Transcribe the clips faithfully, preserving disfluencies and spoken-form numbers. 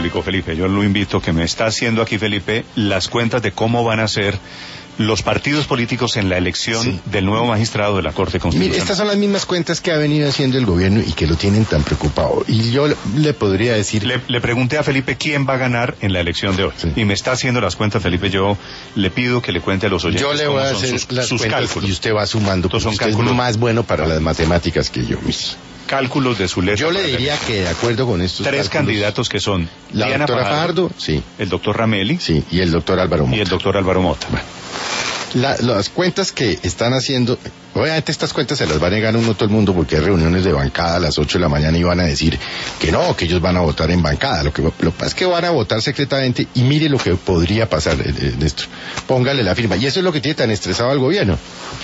público, Felipe. Yo lo invito, que me está haciendo aquí, Felipe, las cuentas de cómo van a ser los partidos políticos en la elección sí. del nuevo magistrado de la Corte Constitucional. Mire, estas son las mismas cuentas que ha venido haciendo el gobierno y que lo tienen tan preocupado. Y yo le, le podría decir... Le, le pregunté a Felipe quién va a ganar en la elección de hoy. Sí. Y me está haciendo las cuentas, Felipe. Yo le pido que le cuente a los oyentes yo le voy a hacer sus, las sus cuentas cálculos. Y usted va sumando. Son usted cálculos es más bueno para las matemáticas que yo mismo. Cálculos de su letra. Yo le diría que de acuerdo con estos tres candidatos que son la Diana doctora Fajardo, Fajardo, sí, el doctor Rameli, sí, y el doctor Álvaro Mota. Y el doctor Álvaro Mota. Bueno, la, las cuentas que están haciendo, obviamente estas cuentas se las va a negar uno todo el mundo porque hay reuniones de bancada a las ocho de la mañana y van a decir que no, que ellos van a votar en bancada. Lo que, lo que pasa es que van a votar secretamente y mire lo que podría pasar, Néstor. Póngale la firma. Y eso es lo que tiene tan estresado al gobierno.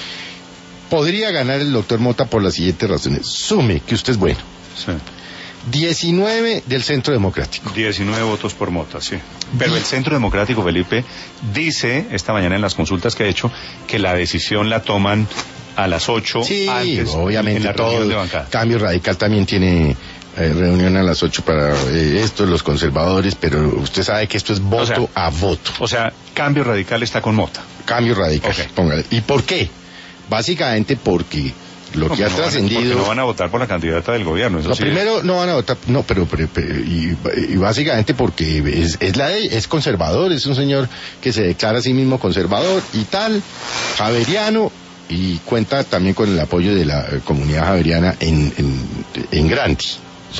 Podría ganar el doctor Mota por las siguientes razones. Sume que usted es bueno. Sí. diecinueve del Centro Democrático. diecinueve votos por Mota, sí. Pero el Centro Democrático, Felipe, dice esta mañana en las consultas que ha hecho que la decisión la toman a las ocho. Sí, antes, obviamente en la todo. reunión de bancada. Cambio Radical también tiene eh, reunión a las ocho para eh, esto, los conservadores, pero usted sabe que esto es voto o sea, a voto. O sea, Cambio Radical está con Mota. Cambio Radical, okay. Póngale. ¿Y por qué? Básicamente porque lo no, que ha no trascendido... Porque no van a votar por la candidata del gobierno, eso lo sí primero es. no van a votar, no, pero, pero, pero y, y básicamente porque es, es la es conservador, es un señor que se declara a sí mismo conservador y tal, javeriano, y cuenta también con el apoyo de la comunidad javeriana en, en, en Grandi. Sí.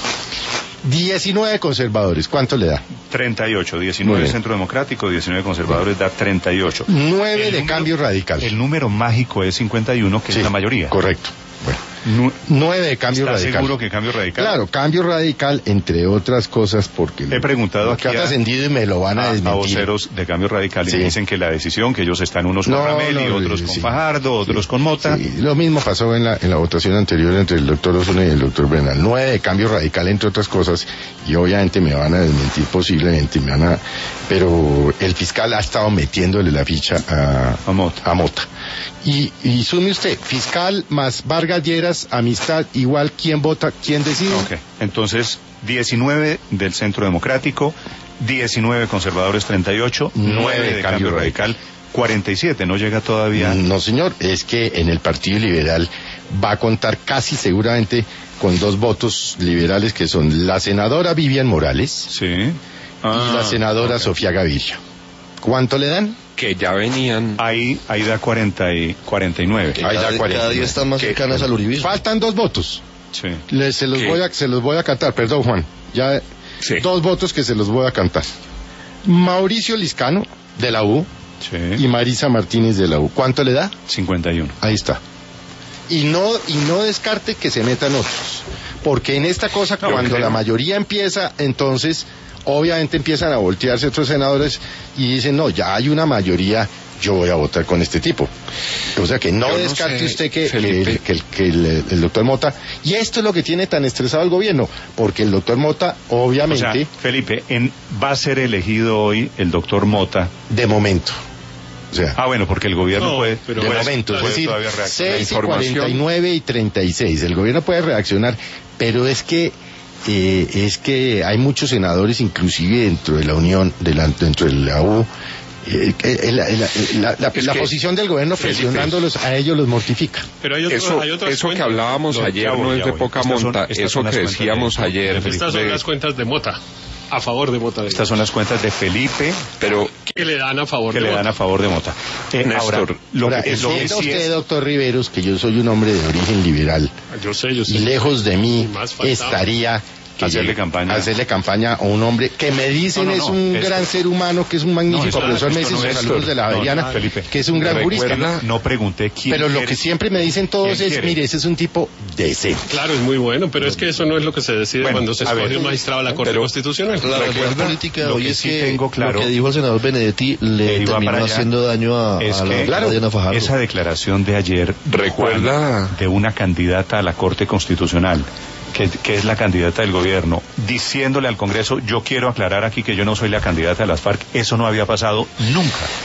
diecinueve conservadores, ¿cuánto le da? treinta y ocho, diecinueve Centro Democrático, diecinueve conservadores, da treinta y ocho. nueve de número, Cambio Radical. El número mágico es cincuenta y uno, que sí, es la mayoría. Correcto. Bueno. Nu nueve de Cambio ¿Está Radical. ¿Estás seguro que Cambio Radical? Claro, Cambio Radical, entre otras cosas, porque... He preguntado lo que aquí ha trascendido y me lo van a, a desmentir. A voceros de Cambio Radical, sí. Y me dicen que la decisión, que ellos están unos con no, Rameli, no, otros sí, con Fajardo, otros sí, con Mota. Sí. Lo mismo pasó en la, en la votación anterior entre el doctor Osuna y el doctor Bernal. Nueve de Cambio Radical, entre otras cosas, y obviamente me van a desmentir posiblemente, me van a... pero el fiscal ha estado metiéndole la ficha a, a Mota. A Mota. Y, y sume usted, fiscal más Vargas Lleras, amistad, igual, ¿quién vota, quién decide? Ok, entonces, diecinueve del Centro Democrático, diecinueve conservadores, treinta y ocho, nueve de Cambio Radical, cuarenta y siete, no llega todavía. No, señor, es que en el Partido Liberal va a contar casi seguramente con dos votos liberales que son la senadora Vivian Morales, sí. ah, y la senadora okay. Sofía Gaviria. ¿Cuánto le dan? Que ya venían. Ahí, ahí da cuarenta y nueve. Ahí da cuarenta y nueve. Cada día están más cercanas al uribismo. Faltan dos votos. Sí. Le, se los voy a, se los voy a cantar, perdón Juan. Ya sí. Dos votos que se los voy a cantar. Mauricio Liscano, de la U, sí. y Marisa Martínez, de la U. ¿Cuánto le da? cincuenta y uno. Ahí está. Y no, y no descarte que se metan otros. Porque en esta cosa, no, cuando la mayoría empieza, entonces, obviamente empiezan a voltearse otros senadores y dicen, no, ya hay una mayoría, yo voy a votar con este tipo. O sea que no, no descarte sé, usted que, que, que, que el, el doctor Mota, y esto es lo que tiene tan estresado el gobierno, porque el doctor Mota, obviamente... O sea, Felipe, en, va a ser elegido hoy el doctor Mota. De momento. O sea, ah, bueno, porque el gobierno no, puede... Pero de puede, momento, puede, es decir, seis y cuarenta y nueve y treinta y seis, el gobierno puede reaccionar, pero es que eh, es que hay muchos senadores, inclusive dentro de la Unión, de la, dentro de la U, eh, eh, la, la, la, la, la posición del gobierno presionándolos a ellos los mortifica. Pero hay otro, eso hay eso que hablábamos no, ayer no es de poca monta, eso que decíamos ayer. Estas son las cuentas de Mota. A favor de Mota. Estas son las cuentas de Felipe, pero que le dan a favor que de le Mota. dan a favor de Mota. Eh, Néstor, ahora, lo ahora, que es lo que usted, sí es... doctor Riveros, que yo soy un hombre de origen liberal. Yo sé, yo sé. Y lejos de mí estaría que hacerle llegue, campaña hacerle campaña a un hombre que me dicen no, no, no, es un esto, gran ser humano, que es un magnífico no, profesor, me dicen sus saludos de la Javeriana, no, no, que es un gran jurista. No pregunté quién. Pero lo quiere, que siempre me dicen todos es, quiere? mire, ese es un tipo decente. Claro, es muy bueno, pero es que eso no es lo que se decide bueno, cuando se escoge un magistrado de la Corte pero, Constitucional. La realidad política hoy es que tengo claro, lo que dijo el senador Benedetti le eh, terminó haciendo daño a, es a la que, claro, Diana Fajardo. Esa declaración de ayer, recuerda, de una candidata a la Corte Constitucional, Que, que es la candidata del gobierno, diciéndole al Congreso, yo quiero aclarar aquí que yo no soy la candidata de las FARC, eso no había pasado nunca.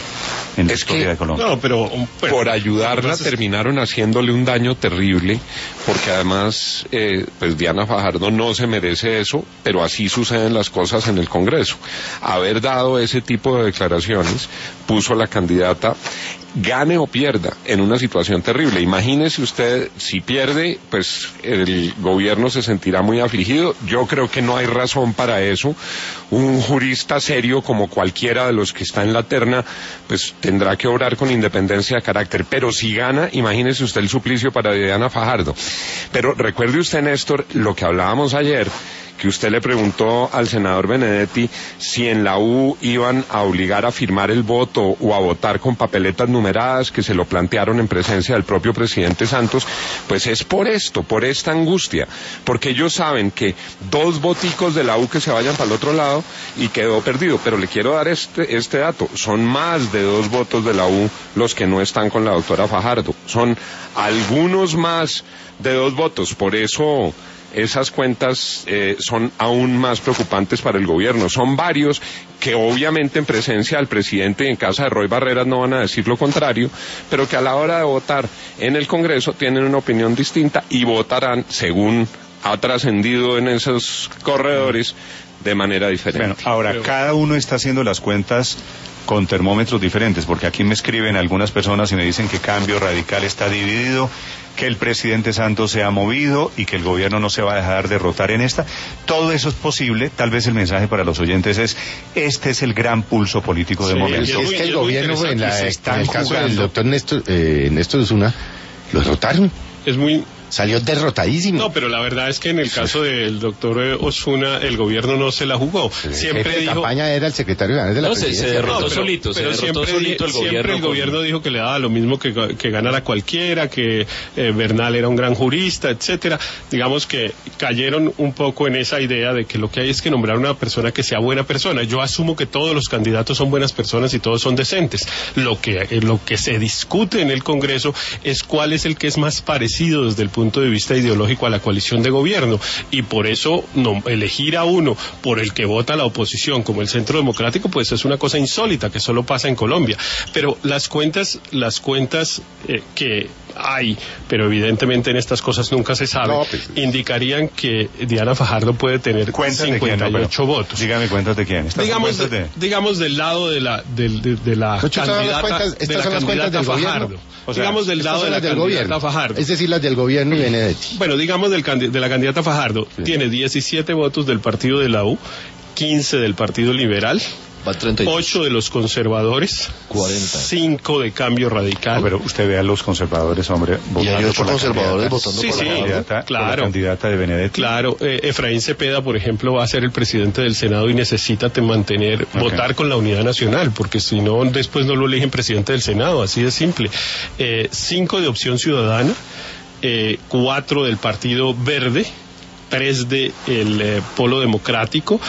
en la es historia que, de Colombia. No, pero bueno, por ayudarla terminaron haciéndole un daño terrible, porque además, eh, pues Diana Fajardo no se merece eso, pero así suceden las cosas en el Congreso. Haber dado ese tipo de declaraciones puso a la candidata, gane o pierda, en una situación terrible. Imagínese usted, si pierde, pues el gobierno se sentirá muy afligido. Yo creo que no hay razón para eso. Un jurista serio, como cualquiera de los que está en la terna, pues tendrá que obrar con independencia de carácter. Pero si gana, imagínese usted el suplicio para Diana Fajardo. Pero recuerde usted, Néstor, lo que hablábamos ayer, que usted le preguntó al senador Benedetti si en la U iban a obligar a firmar el voto o a votar con papeletas numeradas, que se lo plantearon en presencia del propio presidente Santos. Pues es por esto, por esta angustia, porque ellos saben que dos voticos de la U que se vayan para el otro lado y quedó perdido. Pero le quiero dar este, este dato, son más de dos votos de la U los que no están con la doctora Fajardo, son algunos más de dos votos, por eso esas cuentas eh, son aún más preocupantes para el gobierno. Son varios que obviamente en presencia del presidente y en casa de Roy Barreras no van a decir lo contrario, pero que a la hora de votar en el Congreso tienen una opinión distinta y votarán, según ha trascendido en esos corredores, de manera diferente. Bueno, ahora pero... cada uno está haciendo las cuentas con termómetros diferentes, porque aquí me escriben algunas personas y me dicen que Cambio Radical está dividido, que el presidente Santos se ha movido y que el gobierno no se va a dejar derrotar en esta. Todo eso es posible. Tal vez el mensaje para los oyentes es: este es el gran pulso político de sí, momento. Es que el gobierno, en, la, en el caso del doctor Néstor, eh, Néstor Osuna, lo derrotaron. Es muy... Salió derrotadísimo. No, pero la verdad es que en el caso del doctor Osuna, el gobierno no se la jugó. El siempre jefe dijo... de campaña era el secretario general de la no, presidencia. Se, se derrotó no, pero, solito, pero se derrotó siempre, solito el siempre gobierno. el gobierno con... dijo que le daba lo mismo que, que ganara cualquiera, que eh, Bernal era un gran jurista, etcétera. Digamos que cayeron un poco en esa idea de que lo que hay es que nombrar una persona que sea buena persona. Yo asumo que todos los candidatos son buenas personas y todos son decentes. Lo que, eh, lo que se discute en el Congreso es cuál es el que es más parecido desde el punto de vista ideológico a la coalición de gobierno, y por eso no, elegir a uno por el que vota la oposición como el Centro Democrático, pues es una cosa insólita que solo pasa en Colombia. Pero las cuentas, las cuentas eh, que hay, pero evidentemente en estas cosas nunca se sabe, no, pues, indicarían que Diana Fajardo puede tener cincuenta y ocho no, votos. Dígame cuentas de quién. Digamos, de, de... digamos del lado de la de, de, de la Muchas candidata, cuentas, estas de la son las cuentas del Fajardo. Gobierno. O sea, digamos del lado de la del candidata gobierno. Fajardo. Es decir, las del gobierno y Benedetti. Bueno, digamos del, de la candidata Fajardo, sí. Tiene diecisiete votos del partido de la U, quince del Partido Liberal, ocho de los conservadores, cuarenta, cinco de Cambio Radical. No, pero usted ve a los conservadores, hombre, votando. Y hay ocho conservadores votando sí, por, sí, la candidata, claro, por la candidata de Benedetti. Claro, eh, Efraín Cepeda, por ejemplo, va a ser el presidente del Senado y necesita mantener, okay. votar con la unidad nacional, porque si no, después no lo eligen presidente del Senado, así de simple. Eh, cinco de Opción Ciudadana, eh, cuatro del Partido Verde, tres de el eh, Polo Democrático,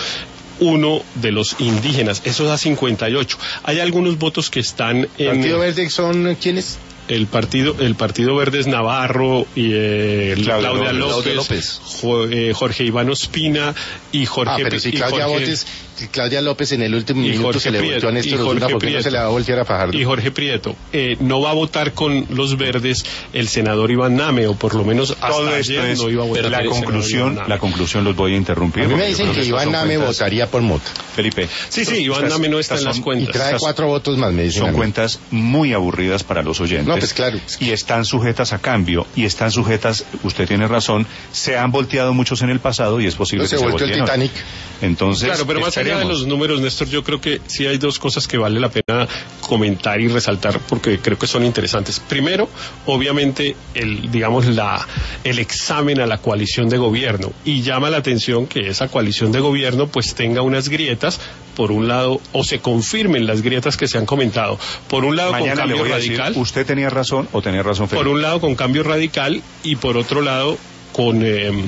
uno de los indígenas, eso da cincuenta y ocho. Hay algunos votos que están en... ¿Partido Verde son quiénes? El partido, el partido Verde es Navarro y eh, Claudia, Claudia López, López, López. Jo, eh, Jorge Iván Ospina y Jorge... Ah, pero si Claudia, Jorge, Botes, si Claudia López en el último minuto Jorge se le volteó a Néstor Osuna, ¿por qué no se le va a voltear a Fajardo? Y Jorge Prieto. Eh, no va a votar con los verdes el senador Iván Name, o por lo menos hasta Todo ayer esto es, no iba a votar. la conclusión, la conclusión los voy a interrumpir. A mí me dicen que Iván Name cuentas... votaría por Mota. Felipe. Sí, sí, Iván Name no está en las cuentas. Y trae cuatro votos más, me dicen. Son cuentas muy aburridas para los oyentes. No, pues claro. Y están sujetas a cambio, y están sujetas, usted tiene razón, se han volteado muchos en el pasado y es posible no, que se, se voltee el Titanic. Entonces, claro, pero más allá de los números, Néstor, yo creo que sí hay dos cosas que vale la pena comentar y resaltar porque creo que son interesantes. Primero, obviamente, el, digamos, la, el examen a la coalición de gobierno, y llama la atención que esa coalición de gobierno pues tenga unas grietas, por un lado, o se confirmen las grietas que se han comentado. Por un lado, mañana con Cambio le voy a Radical. Decir, usted tenía razón o tenía razón, Felipe. Por un lado, con Cambio Radical, y por otro lado, con... Eh,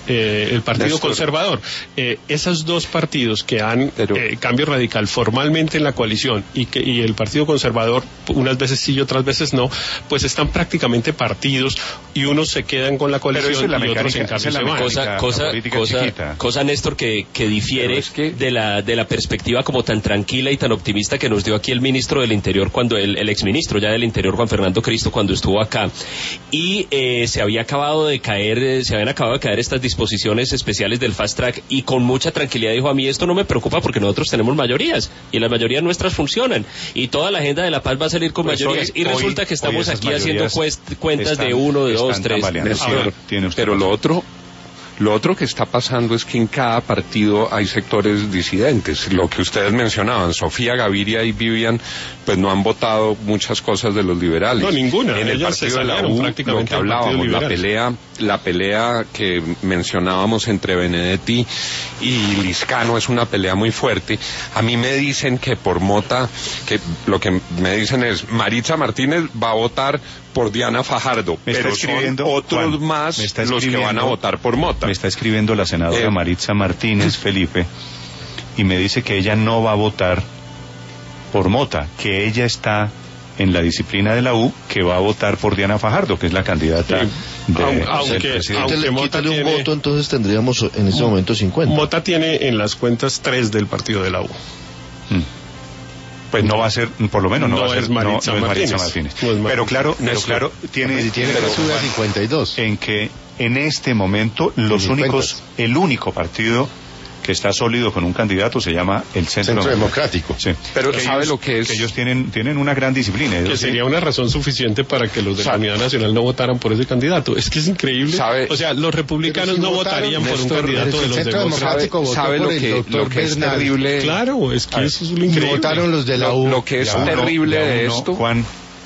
eh, el Partido Néstor. Conservador. Eh, esos dos partidos que han Pero... eh, Cambio Radical formalmente en la coalición y que y el Partido Conservador unas veces sí y otras veces no, pues están prácticamente partidos y unos se quedan con la coalición es la y otros mecánica, en cambio esa se es la van. mecánica. Cosa, cosa, política cosa, chiquita. cosa, Néstor, que, que difiere es que... de la de la perspectiva como tan tranquila y tan optimista que nos dio aquí el ministro del Interior, cuando el, el exministro ya del Interior, Juan Fernando Cristo, cuando estuvo acá. Y eh, se había acabado de caer, eh, se habían acabado de caer estas disposiciones especiales del Fast Track y con mucha tranquilidad dijo, a mí esto no me preocupa porque nosotros tenemos mayorías y las mayorías nuestras funcionan y toda la agenda de la paz va a salir con Pues mayorías hoy, y resulta hoy, que estamos aquí haciendo cuest, cuentas están, de uno, de dos, tres. Pero, Pero, pero lo otro, lo otro que está pasando es que en cada partido hay sectores disidentes. Lo que ustedes mencionaban, Sofía Gaviria y Vivian, pues no han votado muchas cosas de los liberales. No, ninguna. En el Ellas partido se de la salieron U, prácticamente lo que del Partido hablábamos, la Liberal. pelea, la pelea que mencionábamos entre Benedetti y Liscano es una pelea muy fuerte. A mí me dicen que por Mota, que lo que me dicen es, Maritza Martínez va a votar por Diana Fajardo, me pero está son otros Juan, más los que van a votar por Mota. Me está escribiendo la senadora eh, Maritza Martínez Felipe y me dice que ella no va a votar por Mota, que ella está en la disciplina de la U, que va a votar por Diana Fajardo, que es la candidata sí. de, aunque, del presidente. Aunque Mota quítale tiene, un voto, entonces tendríamos en ese momento cincuenta. Mota tiene en las cuentas tres del partido de la U. Hmm. Pues no va a ser, por lo menos no, no va a ser es Maritza, no, no Martínez. Es Maritza Martínez. No es Maritza. Pero claro, pero claro tiene, si tiene que subir a cincuenta y dos. En que en este momento los cincuenta. Únicos, el único partido que está sólido con un candidato se llama el Centro, Centro Democrático. Sí. Pero que sabe ellos, lo que es. Que ellos tienen tienen una gran disciplina. Que sería una razón suficiente para que los de la Unidad Nacional no votaran por ese candidato. Es que es increíble. ¿Sabe? O sea, los republicanos si no votarían por un candidato de los demócratas. ¿Sabe lo que, lo que es terrible? Claro, es que eso es lo increíble. Votaron los de la U. Lo, lo que es uno, terrible de uno, esto. Juan.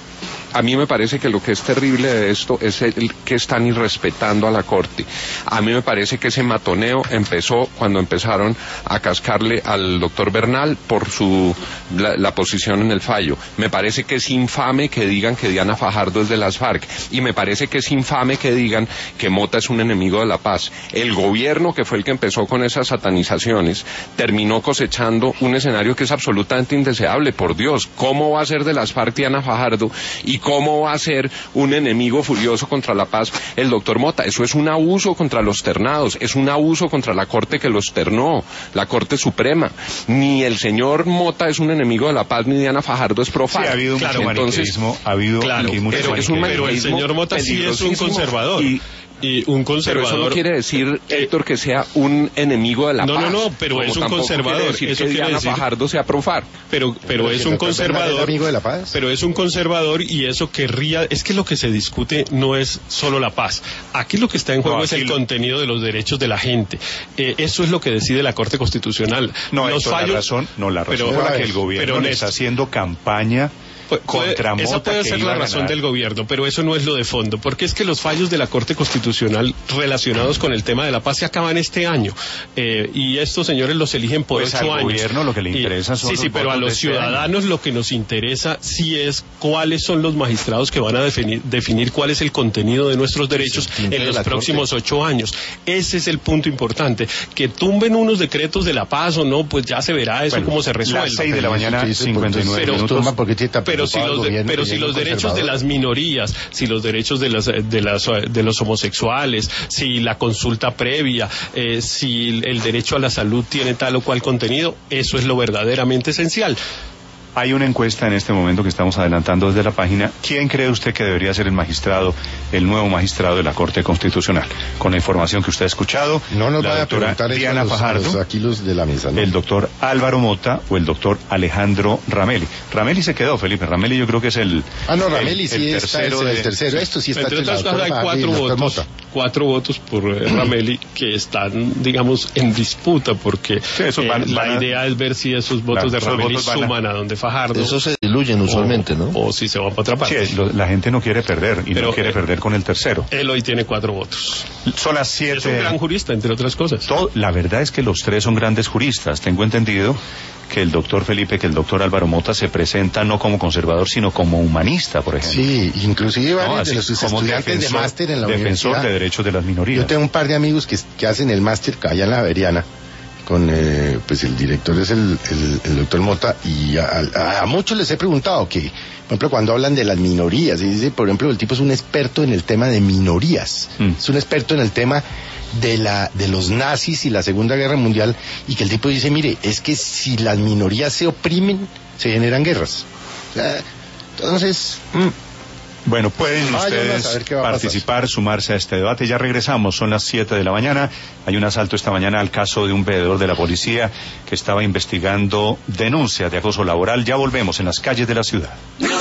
A mí me parece que lo que es terrible de esto es el que están irrespetando a la Corte. A mí me parece que ese matoneo empezó cuando empezaron a cascarle al doctor Bernal por su la, la posición en el fallo. Me parece que es infame que digan que Diana Fajardo es de las FARC y me parece que es infame que digan que Mota es un enemigo de la paz. El gobierno, que fue el que empezó con esas satanizaciones, terminó cosechando un escenario que es absolutamente indeseable. Por Dios, ¿cómo va a ser de las FARC Diana Fajardo y cómo va a ser un enemigo furioso contra la paz el doctor Mota? Eso es un abuso contra los ternados, es un abuso contra la Corte que los ternó, la Corte Suprema. Ni el señor Mota es un enemigo de la paz, ni Diana Fajardo es profano. Sí, ha habido claro, mucho maniqueísmo, ha habido claro, mucho pero, es un pero el señor Mota sí es un conservador. Y, Y un conservador. Pero eso no quiere decir, Héctor, que sea un enemigo de la no, paz. No, no, no, pero es un conservador. Quiere decir eso que quiere Diana decir... Fajardo sea profar. Pero, pero, pero es un conservador. ¿Es amigo de la paz? Pero es un conservador y eso querría. Es que lo que se discute no es solo la paz. Aquí lo que está en juego no, es el lo... contenido de los derechos de la gente. Eh, eso es lo que decide la Corte Constitucional. No, los esto, fallos. La razón, no, la razón pero, por la que el gobierno le está haciendo campaña. Contra Puede, esa puede ser la razón del gobierno, pero eso no es lo de fondo, porque es que los fallos de la Corte Constitucional relacionados con el tema de la paz se acaban este año, eh, y estos señores los eligen por pues ocho al años. Gobierno lo que le interesa y, son sí, los sí, pero a los ciudadanos este lo que nos interesa sí es cuáles son los magistrados que van a definir, definir cuál es el contenido de nuestros derechos sí, en los próximos Corte. ocho años. Ese es el punto importante. Que tumben unos decretos de la paz o no, pues ya se verá eso bueno, cómo se resuelve. Las seis de la mañana, cincuenta y nueve pero, minutos. Pero si los de, pero si los derechos de las minorías, si los derechos de las de las de los homosexuales, si la consulta previa, eh, si el derecho a la salud tiene tal o cual contenido, eso es lo verdaderamente esencial. Hay una encuesta en este momento que estamos adelantando desde la página. ¿Quién cree usted que debería ser el magistrado, el nuevo magistrado de la Corte Constitucional? Con la información que usted ha escuchado, no nos la vaya doctora a preguntar Diana los, Fajardo, los, aquí los de la mesa, ¿no? el doctor Álvaro Mota o el doctor Alejandro Ramelli. Ramelli se quedó, Felipe. Ramelli yo creo que es el Ah, no, Ramelli el, sí el está, tercero es el de... tercero. Esto sí está entre otras cosas hay cuatro votos, Mota. cuatro votos por eh, Ramelli que están, digamos, en disputa porque sí, eh, van, la van a... idea es ver si esos votos claro, de Ramelli votos suman a... a donde Fajardo. Eso se diluyen usualmente, o, ¿no? O si se van para otra parte. Sí, lo, la gente no quiere perder y pero, no quiere eh, perder con el tercero. Él hoy tiene cuatro votos. Son las siete. Es un gran jurista, entre otras cosas. Todo, la verdad es que los tres son grandes juristas. Tengo entendido que el doctor Felipe, que el doctor Álvaro Mota se presenta no como conservador, sino como humanista, por ejemplo. Sí, inclusive varios No, de los como estudiantes defensor, de máster en la defensor universidad. de derechos de las minorías. Yo tengo un par de amigos que, que hacen el máster allá en la Javeriana, con, eh, pues el director es el, el, el doctor Mota, y a, a, a muchos les he preguntado que, por ejemplo, cuando hablan de las minorías, y dice, por ejemplo, el tipo es un experto en el tema de minorías, mm. es un experto en el tema de la de los nazis y la Segunda Guerra Mundial, y que el tipo dice, mire, es que si las minorías se oprimen, se generan guerras. O sea, entonces... Mm. Bueno, pueden Vayan ustedes a saber qué va a participar, sumarse a este debate. Ya regresamos, son las siete de la mañana. Hay un asalto esta mañana al caso de un veedor de la policía que estaba investigando denuncias de acoso laboral. Ya volvemos en las calles de la ciudad.